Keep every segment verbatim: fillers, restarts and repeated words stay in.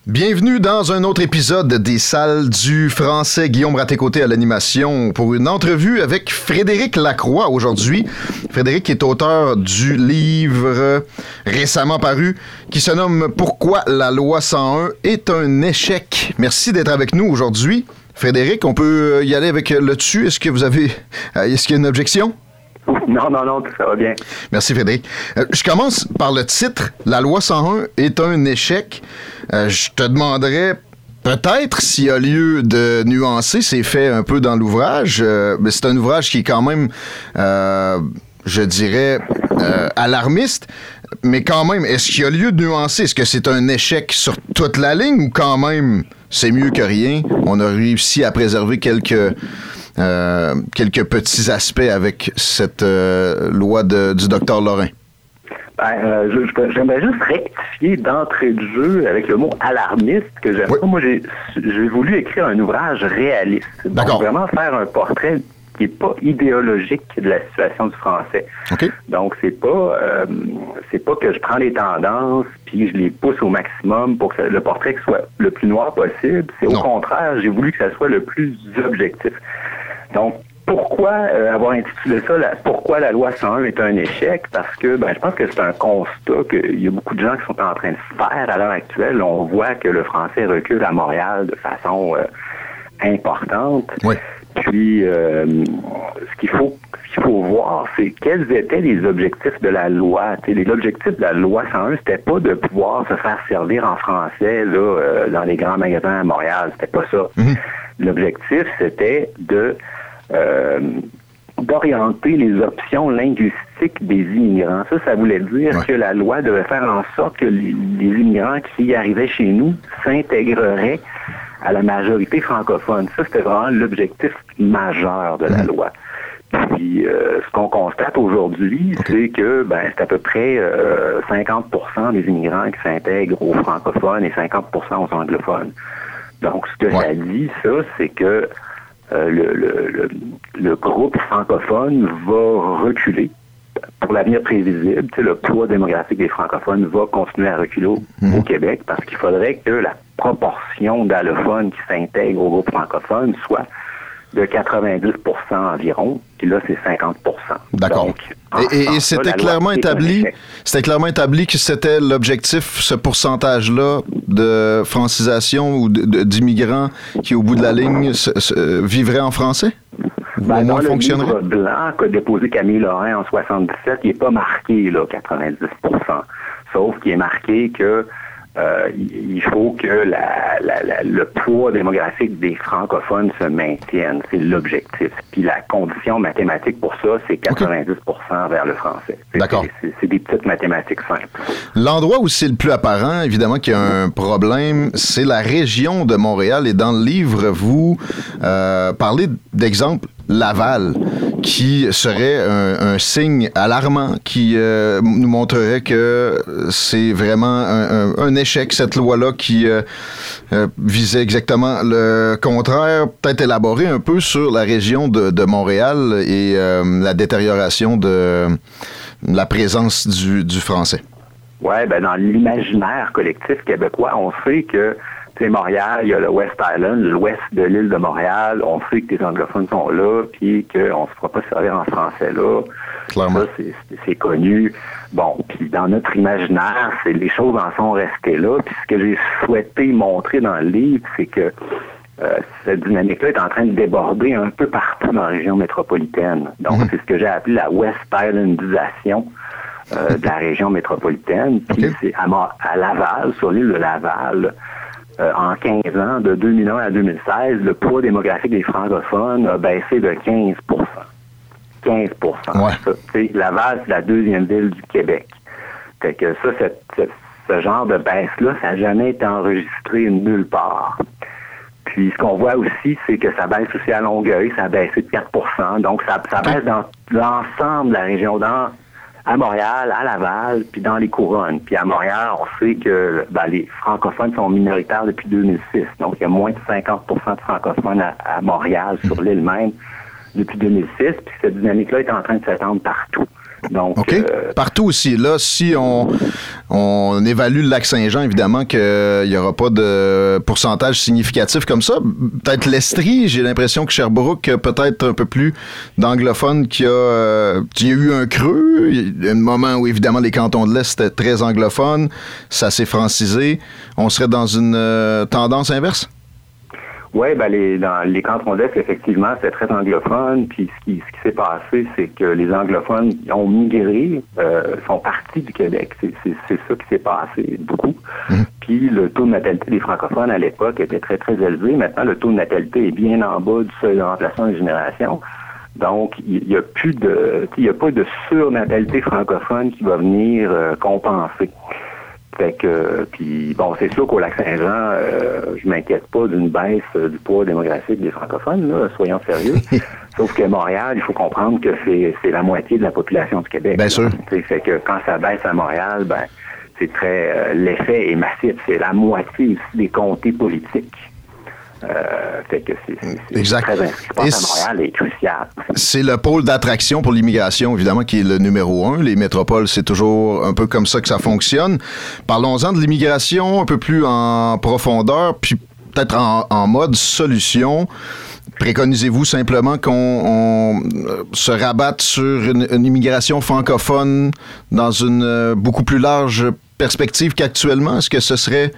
Bienvenue dans un autre épisode des Salles du français. Guillaume Raté-Côté à l'animation pour une entrevue avec Frédéric Lacroix aujourd'hui. Frédéric est auteur du livre récemment paru qui se nomme « Pourquoi la loi cent un est un échec ». Merci d'être avec nous aujourd'hui. Frédéric, on peut y aller avec le dessus. Est-ce que vous avez... Est-ce qu'il y a une objection? Non, non, non, tout ça va bien. Merci, Frédéric. Euh, je commence par le titre. La loi cent un est un échec. Euh, je te demanderais peut-être s'il y a lieu de nuancer. C'est fait un peu dans l'ouvrage. Euh, mais c'est un ouvrage qui est quand même, euh, je dirais, euh, alarmiste. Mais quand même, est-ce qu'il y a lieu de nuancer? Est-ce que c'est un échec sur toute la ligne ou quand même, c'est mieux que rien? On a réussi à préserver quelques... Euh, quelques petits aspects avec cette euh, loi de, du docteur Lorrain. Ben, euh, je, je, j'aimerais juste rectifier d'entrée de jeu avec le mot alarmiste que j'aime oui. pas. Moi, j'ai, j'ai voulu écrire un ouvrage réaliste. D'accord. Donc, vraiment faire un portrait qui n'est pas idéologique de la situation du français. Okay. Donc, c'est pas euh, c'est pas que je prends les tendances puis je les pousse au maximum pour que ça, le portrait soit le plus noir possible. C'est non. Au contraire, j'ai voulu que ça soit le plus objectif. Donc, pourquoi euh, avoir intitulé ça la, « Pourquoi la loi cent un est un échec ?» Parce que ben, je pense que c'est un constat qu'il y a beaucoup de gens qui sont en train de faire à l'heure actuelle. On voit que le français recule à Montréal de façon euh, importante. Oui. Puis, euh, ce qu'il faut, ce qu'il faut voir, c'est quels étaient les objectifs de la loi. T'sais, l'objectif de la loi cent un, c'était pas de pouvoir se faire servir en français là, euh, dans les grands magasins à Montréal. C'était pas ça. Mm-hmm. L'objectif, c'était de euh, d'orienter les options linguistiques des immigrants. Ça, ça voulait dire ouais. que la loi devait faire en sorte que les, les immigrants qui arrivaient chez nous s'intégreraient à la majorité francophone. Ça, c'était vraiment l'objectif majeur de la mmh. loi. Puis, euh, ce qu'on constate aujourd'hui, okay. c'est que ben, c'est à peu près euh, cinquante pour cent des immigrants qui s'intègrent aux francophones et cinquante pour cent aux anglophones. Donc, ce que ouais. ça dit, ça, c'est que euh, le, le, le, le groupe francophone va reculer pour l'avenir prévisible. Tu sais, le poids démographique des francophones va continuer à reculer au, mmh. au Québec parce qu'il faudrait que la proportion d'allophones qui s'intègrent au groupe francophone soit de quatre-vingt-dix pour cent environ, puis là, c'est cinquante pour cent. D'accord. Donc, et, et, et c'était clairement établi, c'était clairement établi que c'était l'objectif, ce pourcentage-là de francisation ou de, de, d'immigrants qui, au bout de la ligne, se, se, vivraient en français? Ben, dans le livre blanc qu'a déposé Camille Lorrain en soixante-dix-sept, il n'est pas marqué là, quatre-vingt-dix pour cent. Sauf qu'il est marqué que Euh, il faut que la, la, la, le poids démographique des francophones se maintienne. C'est l'objectif. Puis la condition mathématique pour ça, c'est quatre-vingt-dix pour cent okay. vers le français. C'est, D'accord. C'est, c'est des petites mathématiques simples. L'endroit où c'est le plus apparent, évidemment, qu'il y a un problème, c'est la région de Montréal. Et dans le livre, vous euh, parlez d'exemple Laval, qui serait un, un signe alarmant, qui euh, nous montrerait que c'est vraiment un, un, un échec, cette loi-là, qui euh, euh, visait exactement le contraire, peut-être élaborer un peu sur la région de, de Montréal et euh, la détérioration de la présence du, du français. Oui, ben dans l'imaginaire collectif québécois, on sait que c'est Montréal, il y a le West Island, l'ouest de l'île de Montréal. On sait que les anglophones sont là, puis qu'on ne se fera pas servir en français là. Clairement. Ça, c'est, c'est, c'est connu. Bon, puis dans notre imaginaire, c'est les choses en sont restées là. Puis ce que j'ai souhaité montrer dans le livre, c'est que euh, cette dynamique-là est en train de déborder un peu partout dans la région métropolitaine. Donc, mm-hmm. c'est ce que j'ai appelé la West Islandisation euh, de la région métropolitaine. Puis okay. c'est à, à Laval, sur l'île de Laval. Euh, en quinze ans, de deux mille un à deux mille seize, le poids démographique des francophones a baissé de quinze pour cent. quinze pour cent. Ouais. Ça, Laval, c'est la deuxième ville du Québec. Fait que ça, cette, cette, ce genre de baisse-là, ça n'a jamais été enregistré nulle part. Puis ce qu'on voit aussi, c'est que ça baisse aussi à Longueuil, ça a baissé de quatre pour cent. Donc ça, ça baisse dans l'ensemble de la région, dans à Montréal, à Laval, puis dans les couronnes. Puis à Montréal, on sait que ben, les francophones sont minoritaires depuis deux mille six. Donc, il y a moins de cinquante pour cent de francophones à, à Montréal, sur l'île même, depuis deux mille six. Puis cette dynamique-là est en train de s'étendre partout. Donc, OK. Euh, Partout aussi. Là, si on, on évalue le Lac-Saint-Jean, évidemment qu'il n'y aura pas de pourcentage significatif comme ça. Peut-être l'Estrie, j'ai l'impression que Sherbrooke, peut-être un peu plus d'anglophones, qu'il y a, euh, il y a eu un creux. Il y a un moment où, évidemment, les cantons de l'Est étaient très anglophones. Ça s'est francisé. On serait dans une euh, tendance inverse? Oui, ben les, dans les cantons d'Est, effectivement, c'est très anglophone. Puis ce qui, ce qui s'est passé, c'est que les anglophones ont migré, euh, sont partis du Québec. C'est, c'est, c'est ça qui s'est passé beaucoup. Mmh. Puis le taux de natalité des francophones à l'époque était très, très élevé. Maintenant, le taux de natalité est bien en bas du seuil de remplacement des générations. Donc, il n'y a plus de, il n'y a pas de surnatalité francophone qui va venir euh, compenser. Fait que, puis bon, c'est sûr qu'au Lac-Saint-Jean, euh, je m'inquiète pas d'une baisse euh, du poids démographique des francophones, là, soyons sérieux. Sauf que Montréal, il faut comprendre que c'est, c'est la moitié de la population du Québec. Bien sûr. T'sais, fait que quand ça baisse à Montréal, ben, c'est très, euh, l'effet est massif. C'est la moitié aussi des comtés politiques. Euh, fait que c'est, c'est, exact. c'est très inscrit à Montréal est crucial. C'est le pôle d'attraction pour l'immigration, évidemment, qui est le numéro un. Les métropoles, c'est toujours un peu comme ça que ça fonctionne. Parlons-en de l'immigration un peu plus en profondeur, puis peut-être en, en mode solution. Préconisez-vous simplement qu'on on, euh, se rabatte sur une, une immigration francophone dans une euh, beaucoup plus large perspective qu'actuellement? Est-ce que ce serait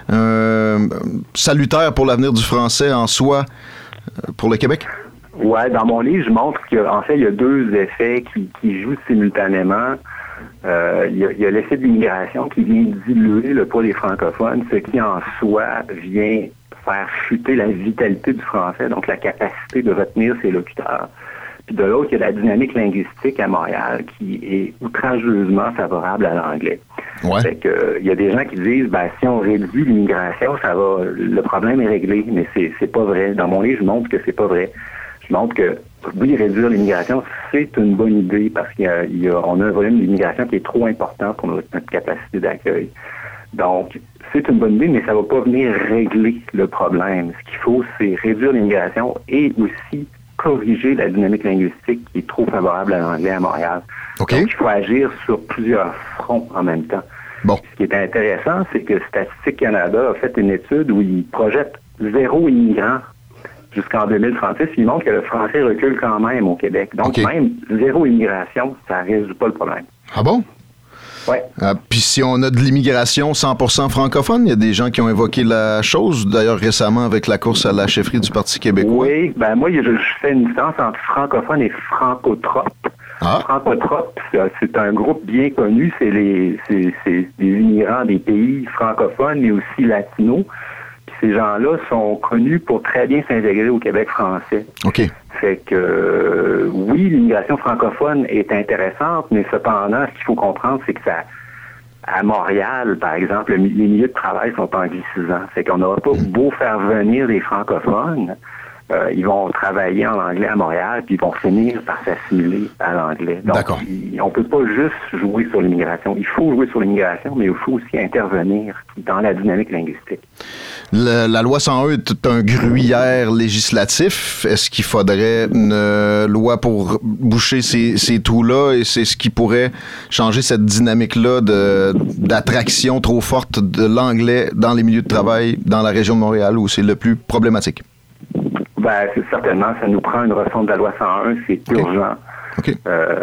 euh, salutaire pour l'avenir du français en soi euh, pour le Québec? Oui, dans mon livre, je montre qu'en fait, il y a deux effets qui, qui jouent simultanément. Euh, il, y a, il y a l'effet de l'immigration qui vient diluer le poids des francophones, ce qui en soi vient faire chuter la vitalité du français, donc la capacité de retenir ses locuteurs. Puis de l'autre, il y a la dynamique linguistique à Montréal qui est outrageusement favorable à l'anglais. Ouais. Fait que, euh, il y a des gens qui disent, ben, si on réduit l'immigration, ça va, le problème est réglé. Mais c'est, c'est pas vrai. Dans mon livre, je montre que c'est pas vrai. Je montre que, oui, réduire l'immigration, c'est une bonne idée parce qu'il y a, il y a, on a un volume d'immigration qui est trop important pour notre, notre capacité d'accueil. Donc, c'est une bonne idée, mais ça va pas venir régler le problème. Ce qu'il faut, c'est réduire l'immigration et aussi corriger la dynamique linguistique qui est trop favorable à l'anglais à Montréal. Okay. Donc, il faut agir sur plusieurs fronts en même temps. Bon. Ce qui est intéressant, c'est que Statistique Canada a fait une étude où il projette zéro immigrant jusqu'en deux mille trente-six. Il montre que le français recule quand même au Québec. Donc, okay. Même zéro immigration, ça ne résout pas le problème. Ah bon? Oui. Euh, Puis si on a de l'immigration cent pour cent francophone, il y a des gens qui ont évoqué la chose, d'ailleurs récemment avec la course à la chefferie du Parti québécois. Oui, ben moi, je, je fais une différence entre francophone et francotrope. Ah. Francotrope, c'est un groupe bien connu, c'est les c'est, c'est des immigrants des pays francophones, mais aussi latinos. Puis ces gens-là sont connus pour très bien s'intégrer au Québec français. OK. Fait que, euh, oui, l'immigration francophone est intéressante, mais cependant, ce qu'il faut comprendre, c'est que ça, à Montréal, par exemple, les milieux de travail sont anglicisants. Fait qu'on n'aura pas beau faire venir des francophones, euh, ils vont travailler en anglais à Montréal, puis ils vont finir par s'assimiler à l'anglais. Donc, D'accord. Il, on peut pas juste jouer sur l'immigration. Il faut jouer sur l'immigration, mais il faut aussi intervenir dans la dynamique linguistique. Le, la loi cent un est un gruyère législatif. Est-ce qu'il faudrait une loi pour boucher ces, ces trous-là et c'est ce qui pourrait changer cette dynamique-là de, d'attraction trop forte de l'anglais dans les milieux de travail dans la région de Montréal où c'est le plus problématique? Ben, c'est certainement, ça nous prend une refonte de la loi cent un, c'est okay. urgent. Okay.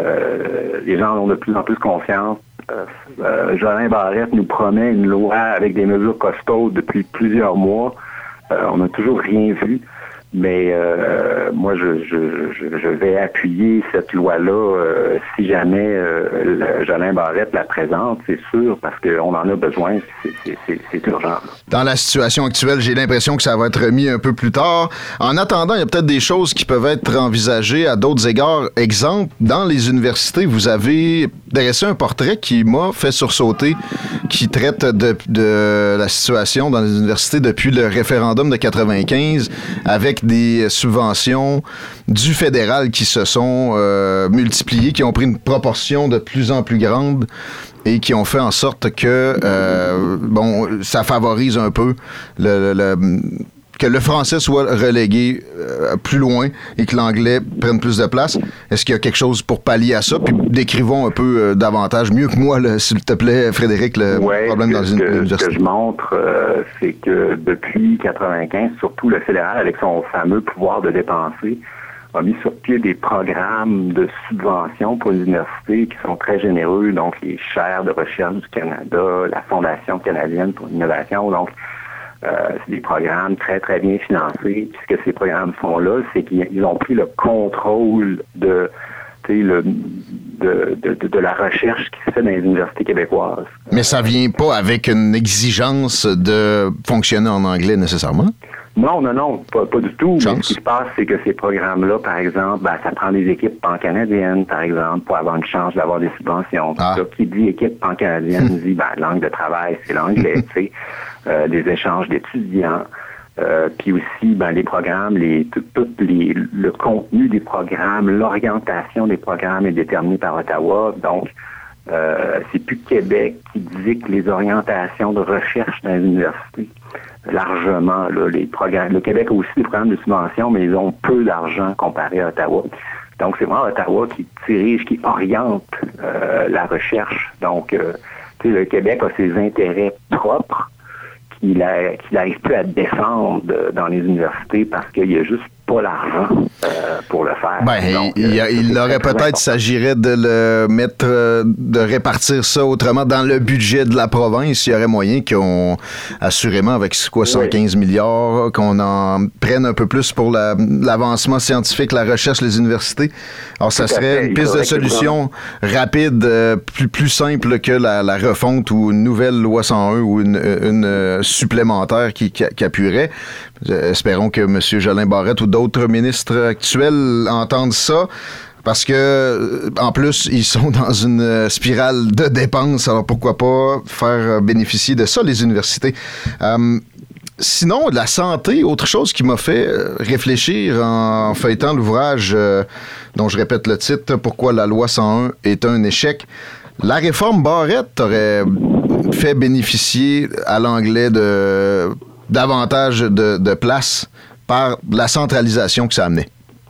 Euh, les gens ont de plus en plus confiance. Euh, euh, Jolin Barrette nous promet une loi avec des mesures costaudes depuis plusieurs mois. Euh, on n'a toujours rien vu. Mais euh, moi, je, je, je, je vais appuyer cette loi-là euh, si jamais euh, le, Jolin Barrette la présente, c'est sûr, parce qu'on en a besoin, c'est, c'est, c'est, c'est urgent. Dans la situation actuelle, j'ai l'impression que ça va être remis un peu plus tard. En attendant, il y a peut-être des choses qui peuvent être envisagées à d'autres égards. Exemple, dans les universités, vous avez dressé un portrait qui m'a fait sursauter, qui traite de, de la situation dans les universités depuis le référendum de quatre-vingt-quinze, avec des subventions du fédéral qui se sont euh, multipliées, qui ont pris une proportion de plus en plus grande et qui ont fait en sorte que, euh, bon, ça favorise un peu le, le, le que le français soit relégué euh, plus loin et que l'anglais prenne plus de place. Est-ce qu'il y a quelque chose pour pallier à ça? Puis décrivons un peu euh, davantage, mieux que moi, là, s'il te plaît, Frédéric, le ouais, problème que, dans une que, université. Ce que je montre, euh, c'est que depuis quatre-vingt-quinze, surtout le fédéral, avec son fameux pouvoir de dépenser, a mis sur pied des programmes de subvention pour les universités qui sont très généreux, donc les chaires de recherche du Canada, la Fondation canadienne pour l'innovation, donc euh, c'est des programmes très, très bien financés. Puis ce que ces programmes font là, c'est qu'ils ont pris le contrôle de, le, de, de, de la recherche qui se fait dans les universités québécoises. Mais ça vient pas avec une exigence de fonctionner en anglais nécessairement? Non, non, non, pas, pas du tout. Chance. Mais ce qui se passe, c'est que ces programmes-là, par exemple, ben, ça prend des équipes pan-canadiennes, par exemple, pour avoir une chance d'avoir des subventions. Ah. Ça, qui dit équipe pan-canadienne dit, ben, langue de travail, c'est l'anglais, tu sais, euh, des échanges d'étudiants. Euh, puis aussi, ben, les programmes, les, tout, tout les, le contenu des programmes, l'orientation des programmes est déterminée par Ottawa. Donc, euh, c'est plus Québec qui dicte les orientations de recherche dans les universités. Largement, là, les programmes. Le Québec a aussi des programmes de subvention, mais ils ont peu d'argent comparé à Ottawa. Donc, c'est vraiment Ottawa qui dirige, qui oriente euh, la recherche. Donc, euh, tu sais, le Québec a ses intérêts propres qu'il n'arrive plus à défendre dans les universités parce qu'il n'y a juste pas l'argent euh, pour le faire. Ben, Donc, il, euh, il aurait peut-être, s'agirait de le mettre, euh, de répartir ça autrement dans le budget de la province. Il y aurait moyen qu'on, assurément, avec quoi, cent quinze oui. milliards, qu'on en prenne un peu plus pour la, l'avancement scientifique, la recherche, les universités. Alors, ça serait une piste de solution rapide, euh, plus, plus simple que la, la refonte ou une nouvelle loi cent un ou une, une euh, supplémentaire qui, qui, qui appuierait. Espérons que M. Jolin Barrette ou d'autres ministres actuels entendent ça. Parce que, en plus, ils sont dans une spirale de dépenses. Alors, pourquoi pas faire bénéficier de ça, les universités? Euh, sinon, la santé, autre chose qui m'a fait réfléchir en feuilletant l'ouvrage euh, dont je répète le titre, « Pourquoi la loi cent un est un échec ». La réforme Barrette aurait fait bénéficier à l'anglais de davantage de, de place par la centralisation que ça amenait.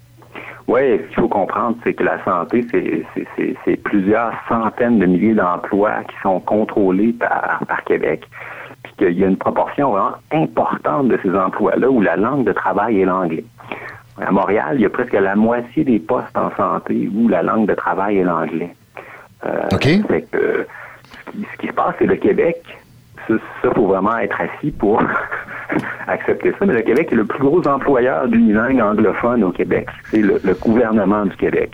Oui, ce qu'il faut comprendre, c'est que la santé, c'est, c'est, c'est, c'est plusieurs centaines de milliers d'emplois qui sont contrôlés par, par Québec. Puis qu'il y a une proportion vraiment importante de ces emplois-là où la langue de travail est l'anglais. À Montréal, il y a presque la moitié des postes en santé où la langue de travail est l'anglais. Euh, OK. Fait que, ce qui se passe, c'est le Québec. Ça, il faut vraiment être assis pour accepter ça. Mais le Québec est le plus gros employeur d'unilingue anglophone au Québec. C'est le, le gouvernement du Québec.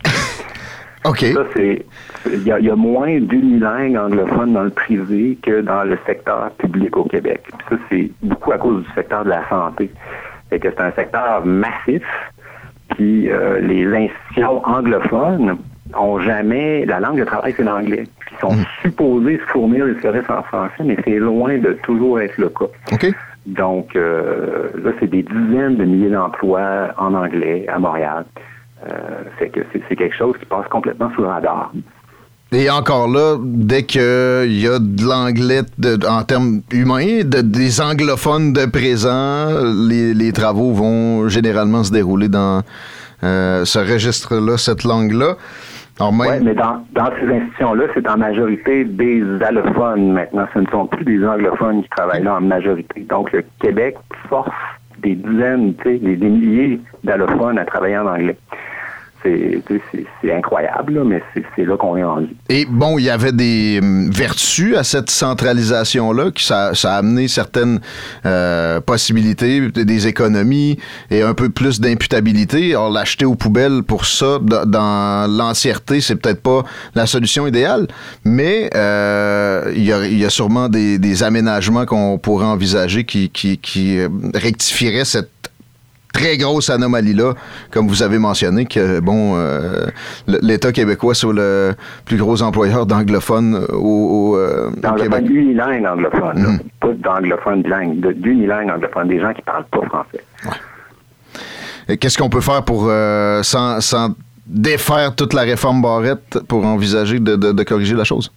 OK. Ça, c'est... Il y, y a moins d'unilingue anglophone dans le privé que dans le secteur public au Québec. Puis ça, c'est beaucoup à cause du secteur de la santé. Fait que c'est un secteur massif. Puis euh, les institutions anglophones ont jamais... La langue de travail, c'est l'anglais. Puis ils sont mmh. supposés se fournir des services en français, mais c'est loin de toujours être le cas. OK. Donc, euh, là, c'est des dizaines de milliers d'emplois en anglais à Montréal. Euh, c'est que c'est, c'est quelque chose qui passe complètement sous le radar. Et encore là, dès qu'il y a de l'anglais de, en termes humains, de, des anglophones de présent, les, les travaux vont généralement se dérouler dans euh, ce registre-là, cette langue-là. Oui, mais dans, dans ces institutions-là, c'est en majorité des allophones maintenant. Ce ne sont plus des anglophones qui travaillent là en majorité. Donc, le Québec force des dizaines, tu sais, des, des milliers d'allophones à travailler en anglais. C'est, c'est, c'est incroyable, là, mais c'est, c'est là qu'on est rendu. Et bon, il y avait des hum, vertus à cette centralisation-là, qui ça, ça a amené certaines euh, possibilités, des économies et un peu plus d'imputabilité. Alors, l'acheter aux poubelles pour ça, d- dans l'entièreté, c'est peut-être pas la solution idéale, mais euh, il y a, il y a sûrement des, des aménagements qu'on pourrait envisager qui, qui, qui rectifieraient cette très grosse anomalie-là, comme vous avez mentionné, que, bon, euh, l'État québécois soit le plus gros employeur d'anglophones au, au, euh, au Québec. D'unilingue anglophone, mm-hmm. pas d'anglophone bilingue, d'unilingue anglophone, des gens qui parlent pas français. Ouais. Et qu'est-ce qu'on peut faire pour, euh, sans, sans défaire toute la réforme Barrette, pour envisager de, de, de corriger la chose?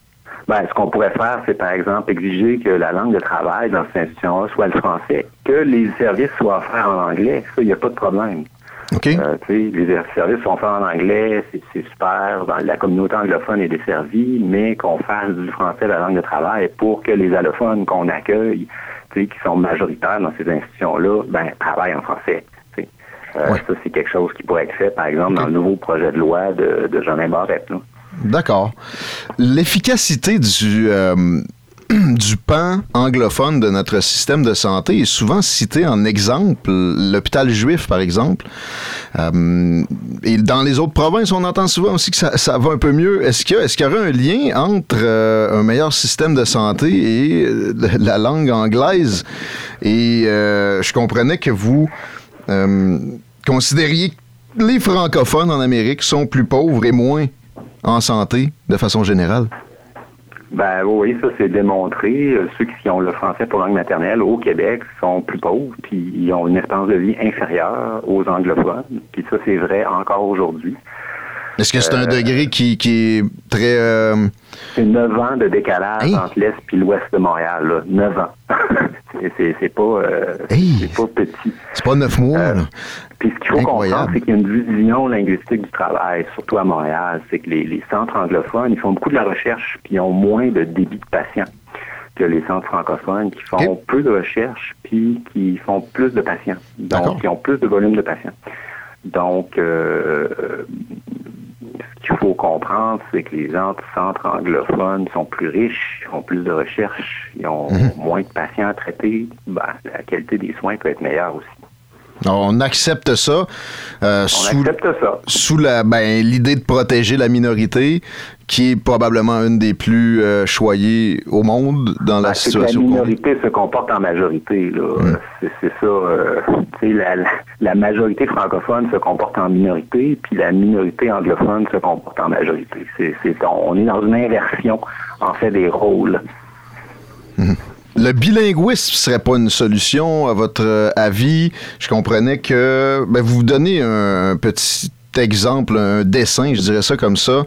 Ben, ce qu'on pourrait faire, c'est par exemple exiger que la langue de travail dans cette institution-là soit le français, que les services soient offerts en anglais. Ça, il n'y a pas de problème. Okay. Euh, les services sont faits en anglais, c'est, c'est super. La communauté anglophone est desservie, mais qu'on fasse du français la langue de travail pour que les allophones qu'on accueille, qui sont majoritaires dans ces institutions-là, ben, travaillent en français. Euh, ouais. Ça, c'est quelque chose qui pourrait être fait, par exemple, okay. dans le nouveau projet de loi de, de Jeanin Barrette. Là. D'accord. L'efficacité du, euh, du pan anglophone de notre système de santé est souvent citée en exemple. L'hôpital juif, par exemple. Euh, et dans les autres provinces, on entend souvent aussi que ça, ça va un peu mieux. Est-ce qu'il y a, est-ce qu'il y aurait un lien entre euh, un meilleur système de santé et euh, la langue anglaise? Et euh, je comprenais que vous... Euh, considériez que les francophones en Amérique sont plus pauvres et moins en santé de façon générale? Ben oui, ça c'est démontré. Ceux qui ont le français pour langue maternelle au Québec sont plus pauvres, puis ils ont une espérance de vie inférieure aux anglophones. Puis ça c'est vrai encore aujourd'hui. Est-ce que c'est un euh, degré qui, qui est très... Euh... C'est neuf ans de décalage hey. entre l'Est et l'Ouest de Montréal. Là. neuf ans. c'est, c'est, c'est, pas, euh, hey. c'est pas petit. C'est pas neuf mois. Euh, puis ce qu'il faut Incroyable. comprendre, c'est qu'il y a une vision linguistique du travail, surtout à Montréal. C'est que les, les centres anglophones, ils font beaucoup de la recherche, puis ils ont moins de débit de patients que les centres francophones qui font okay. peu de recherche, puis qui font plus de patients. Donc, D'accord. qui ont plus de volume de patients. Donc, euh, ce qu'il faut comprendre, c'est que les centres anglophones sont plus riches, ont plus de recherche, ils ont mmh. moins de patients à traiter. Ben, la qualité des soins peut être meilleure aussi. On accepte ça. Euh, On sous, accepte ça. Sous la, ben, l'idée de protéger la minorité, qui est probablement une des plus euh, choyées au monde dans ben, la c'est situation. Que la minorité se comporte en majorité. Là. Hum. C'est, c'est ça. Euh, la, la, la majorité francophone se comporte en minorité, puis la minorité anglophone se comporte en majorité. C'est, c'est, on est dans une inversion, en fait, des rôles. Hum. Le bilinguisme serait pas une solution, à votre avis? Je comprenais que... Ben, vous donnez un, un petit exemple, un dessin, je dirais ça comme ça.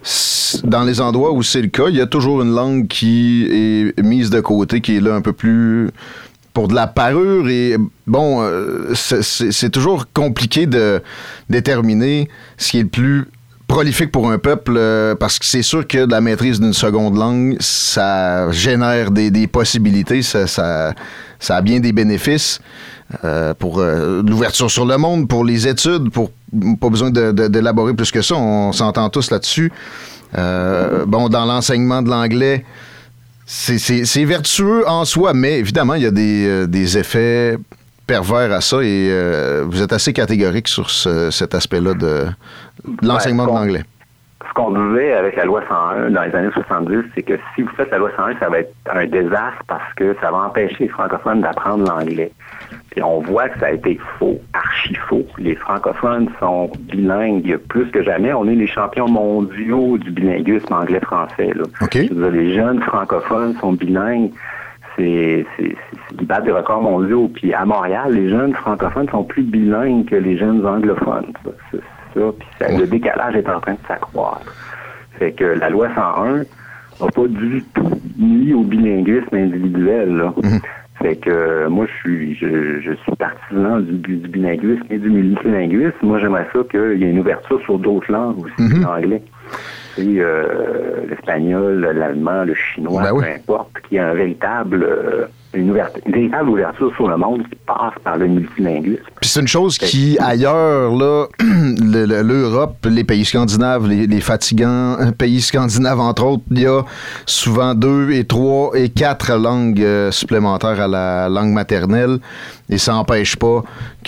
Dans les endroits où c'est le cas, il y a toujours une langue qui est mise de côté, qui est là un peu plus... pour de la parure. Et bon, c'est, c'est, c'est toujours compliqué de déterminer ce qui est le plus... prolifique pour un peuple, euh, parce que c'est sûr que la maîtrise d'une seconde langue, ça génère des, des possibilités, ça, ça, ça a bien des bénéfices euh, pour euh, l'ouverture sur le monde, pour les études, pour pas besoin de, de, d'élaborer plus que ça, on s'entend tous là-dessus. Euh, bon, dans l'enseignement de l'anglais, c'est, c'est, c'est vertueux en soi, mais évidemment, il y a des, euh, des effets pervers à ça et euh, vous êtes assez catégorique sur ce, cet aspect-là de, de l'enseignement ouais, de l'anglais. Ce qu'on disait avec la loi cent un dans les années soixante-dix, c'est que si vous faites la loi cent un, ça va être un désastre parce que ça va empêcher les francophones d'apprendre l'anglais. Puis on voit que ça a été faux, archi faux. Les francophones sont bilingues il y a plus que jamais. On est les champions mondiaux du bilinguisme anglais-français. Là. Okay. Dire, les jeunes francophones sont bilingues. C'est, c'est, c'est, ils battent des records mondiaux. Puis à Montréal, les jeunes francophones sont plus bilingues que les jeunes anglophones. Ça, c'est ça. Puis ça, le décalage est en train de s'accroître. Fait que la loi cent un n'a pas du tout mis au bilinguisme individuel. Là. Mm-hmm. Fait que euh, moi, je suis je, je suis partisan du, du bilinguisme et du multilinguisme. Moi, j'aimerais ça qu'il y ait une ouverture sur d'autres langues aussi, mm-hmm. l'anglais. Et, euh, l'espagnol, l'allemand, le chinois, ben oui. peu importe, qu'il y ait un véritable, euh, une, ouverture, une véritable ouverture sur le monde qui passe par le multilinguisme. Puis c'est une chose qui, ailleurs, là, le, le, l'Europe, les pays scandinaves, les, les fatigants pays scandinaves, entre autres, il y a souvent deux et trois et quatre langues euh, supplémentaires à la langue maternelle. Et ça n'empêche pas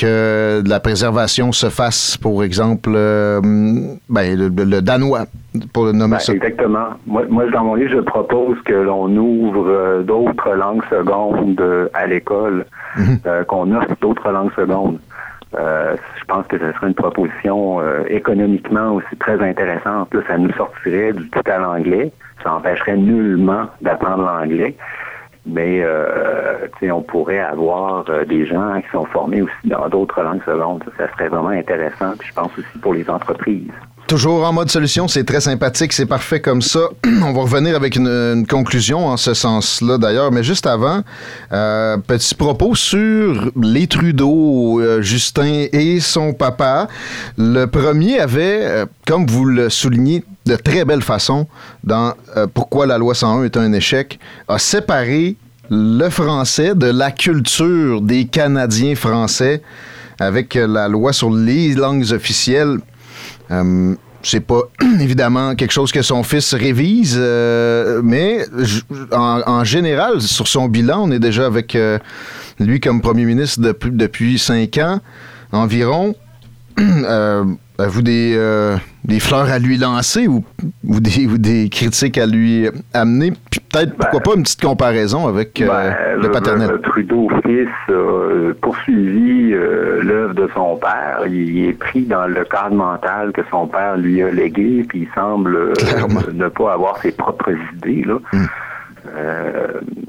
que la préservation se fasse, pour exemple, euh, ben, le, le danois, pour le nommer ben, ça. Exactement. Moi, moi, dans mon livre, je propose que l'on ouvre euh, d'autres langues secondes euh, à l'école, mm-hmm. euh, qu'on offre d'autres langues secondes. Euh, je pense que ce serait une proposition euh, économiquement aussi très intéressante. Là, ça nous sortirait du tout à l'anglais. Ça empêcherait nullement d'apprendre l'anglais. Mais euh, on pourrait avoir euh, des gens qui sont formés aussi dans d'autres langues secondes. Ça, ça serait vraiment intéressant. Puis je pense aussi pour les entreprises. Toujours en mode solution, c'est très sympathique, c'est parfait comme ça. On va revenir avec une, une conclusion en ce sens-là d'ailleurs, mais juste avant, euh, petit propos sur les Trudeau, euh, Justin et son papa. Le premier avait, euh, comme vous le soulignez de très belle façon, dans euh, Pourquoi la loi cent un est un échec, a séparé le français de la culture des Canadiens français avec la loi sur les langues officielles. Euh, c'est pas évidemment quelque chose que son fils révise, euh, mais j- en, en général, sur son bilan, on est déjà avec euh, lui comme premier ministre depuis, depuis cinq ans environ. Euh, avez-vous des, euh, des fleurs à lui lancer ou, ou, des, ou des critiques à lui amener? Puis peut-être, pourquoi ben, pas, une petite comparaison avec euh, ben, le paternel. Le Trudeau fils a euh, poursuivi euh, l'œuvre de son père. Il est pris dans le cadre mental que son père lui a légué, puis il semble euh, ne pas avoir ses propres idées. Là. Mm. Euh,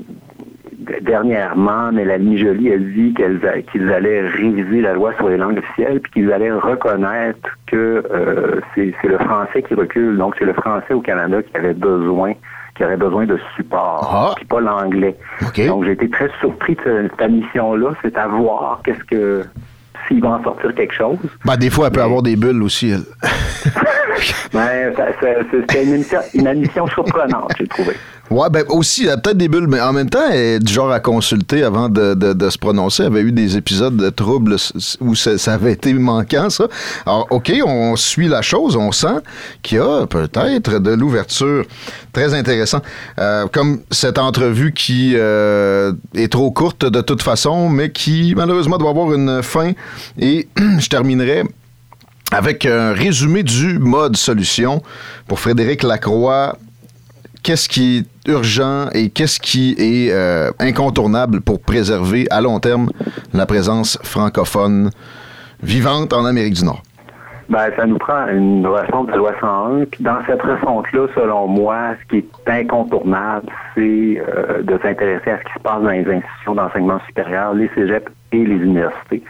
Dernièrement, Mélanie Joly a dit qu'elles a, qu'ils allaient réviser la loi sur les langues officielles puis qu'ils allaient reconnaître que euh, c'est, c'est le français qui recule. Donc, c'est le français au Canada qui avait besoin qui aurait besoin de support, ah. puis pas l'anglais. Okay. Donc, j'ai été très surpris de cette mission-là. C'est à voir qu'est-ce que s'il va en sortir quelque chose. Ben, des fois, elle peut Mais... avoir des bulles aussi, elle. ben, ça, ça, c'était une, émission, une admission surprenante, j'ai trouvé. Ouais, ben aussi, elle a peut-être des bulles, mais en même temps, elle est du genre à consulter avant de, de, de se prononcer. Elle avait eu des épisodes de troubles où ça, ça avait été manquant, ça. Alors, OK, on suit la chose, on sent qu'il y a peut-être de l'ouverture. Très intéressant. Euh, comme cette entrevue qui euh, est trop courte de toute façon, mais qui, malheureusement, doit avoir une fin. Et je terminerai avec un résumé du mode solution pour Frédéric Lacroix. Qu'est-ce qui est urgent et qu'est-ce qui est euh, incontournable pour préserver à long terme la présence francophone vivante en Amérique du Nord? Ben, ça nous prend une refonte de la loi cent un. Puis dans cette refonte-là, selon moi, ce qui est incontournable, c'est euh, de s'intéresser à ce qui se passe dans les institutions d'enseignement supérieur, les cégeps et les universités.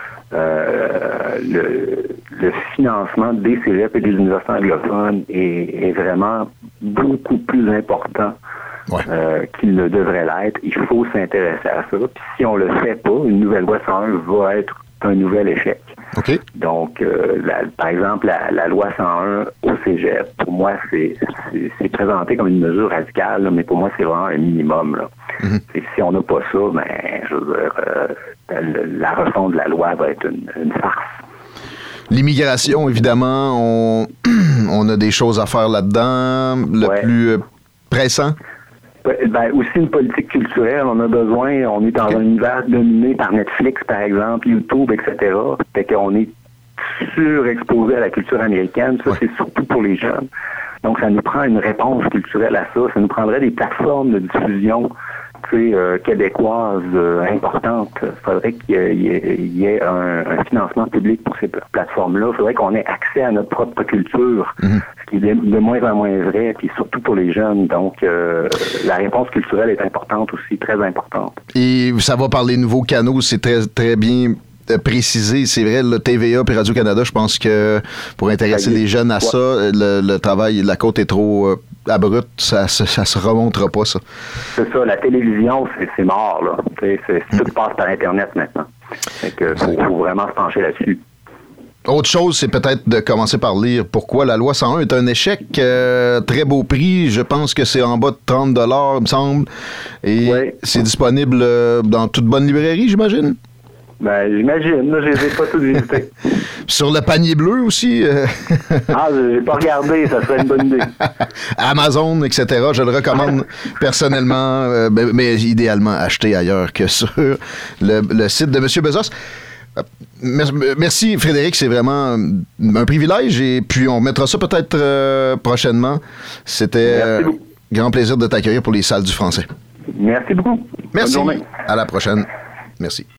Euh, le, le financement des cégeps et des universités anglophones est, est vraiment beaucoup plus important ouais. euh, qu'il ne devrait l'être. Il faut s'intéresser à ça. Puis si on le fait pas, une nouvelle loi cent un va être un nouvel échec. Okay. Donc, euh, la, par exemple, la, la loi cent un au cégep, pour moi, c'est, c'est, c'est présenté comme une mesure radicale, là, mais pour moi, c'est vraiment un minimum. Là. Mm-hmm. Et si on n'a pas ça, ben, je veux dire, euh, la refonte de la loi va être une, une farce. L'immigration, évidemment, on, on a des choses à faire là-dedans. Le ouais. plus pressant? Ben, aussi une politique culturelle, on a besoin, on est dans okay. un univers dominé par Netflix, par exemple, YouTube, et cetera. Fait qu'on est surexposé à la culture américaine. Ça, ouais. c'est surtout pour les jeunes. Donc, ça nous prend une réponse culturelle à ça. Ça nous prendrait des plateformes de diffusion euh, québécoises euh, importantes. Il faudrait qu'il y ait, il y ait un, un financement public pour ces plateformes-là. Il faudrait qu'on ait accès à notre propre culture, mm-hmm. ce qui est de, de moins en moins vrai, puis surtout pour les jeunes. Donc, euh, la réponse culturelle est importante aussi, très importante. Et ça va par les nouveaux canaux, c'est très, très bien précisé. C'est vrai, le T V A et Radio-Canada, je pense que pour intéresser les jeunes à ouais. ça, le, le travail, la côte est trop euh, abrupte, ça, ça, ça se remontera pas, ça. C'est ça, la télévision, c'est, c'est mort, là. C'est, c'est, mm. Tout passe par Internet maintenant. Fait que faut, faut vraiment se pencher là-dessus. Autre chose, c'est peut-être de commencer par lire pourquoi la loi cent un est un échec. Euh, très beau prix, je pense que c'est en bas de trente dollars, il me semble. Et oui. c'est disponible euh, dans toute bonne librairie, j'imagine? Ben, j'imagine, là, je les ai pas tous visités. Sur le panier bleu aussi? Euh... ah, j'ai pas regardé, ça serait une bonne idée. Amazon, et cetera, je le recommande personnellement, euh, mais, mais idéalement acheter ailleurs que sur le, le site de M. Bezos. Merci Frédéric, c'est vraiment un privilège et puis on mettra ça peut-être euh, prochainement. C'était un euh, grand plaisir de t'accueillir pour les salles du français. Merci beaucoup. Merci. À la prochaine. Merci.